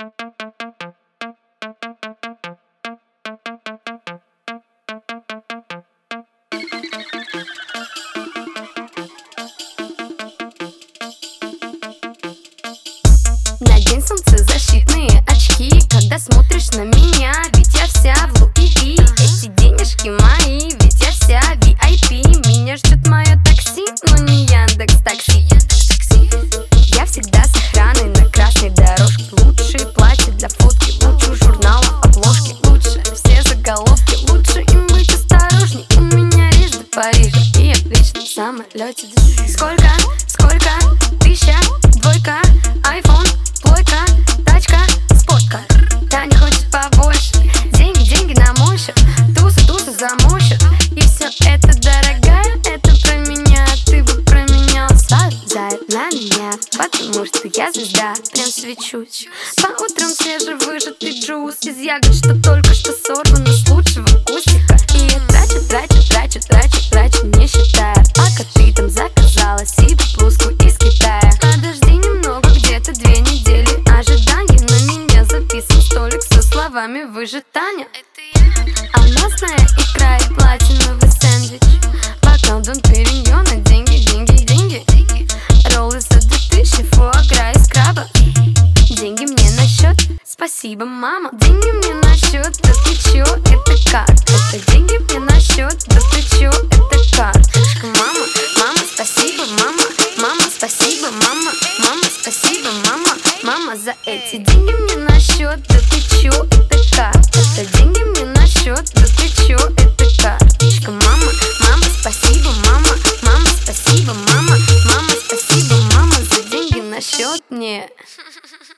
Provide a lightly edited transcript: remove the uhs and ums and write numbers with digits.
Надень солнцезащитные очки, когда смотришь на меня, ведь я вся в Луи Ви. Эти денежки мои, ведь я вся VIP. Меня ждет мое такси, но не Яндекс.Такси. Я всегда с охраной на красной дорожке. Лучшие платья для фотки, лучше журналов обложки. Лучше все заголовки, лучше им быть осторожней. У меня рейс до Парижа, и я в личном самолете. Сколько? Тысяча, двойка, айфон, плойка, тачка, спортка. Таня хочет побольше, деньги на мой счет. Туса замочит, и все это, дорогая, это про меня. Ты бы променял сразу на меня, потому что я звезда, прям свечусь. По утрам свежевыжатый джус из ягод, что только что сорвано с лучшего кустика. И я трачу, не считая, пока ты там заказала себе блузку из Китая. Подожди немного, где-то 2 недели ожидания. На меня записан столик со словами «Вы же Таня». Алмазная икра и платиновый сэндвич, бокал Дон Периньона, деньги. Роллы за 2000, фуагра из краба. Деньги мне на счет, спасибо, мама. Деньги мне на счет, да ты чё, это как? Это деньги мне на счет, да ты чё, это карточка. Мама, спасибо, мама, спасибо, мама, спасибо, мама, за эти деньги мне на счет, да ты чё, это как? Это деньги мне на счет, да ты чё, это карточка. Мама, спасибо, мама, спасибо, мама, спасибо, мама, за деньги на счет мне.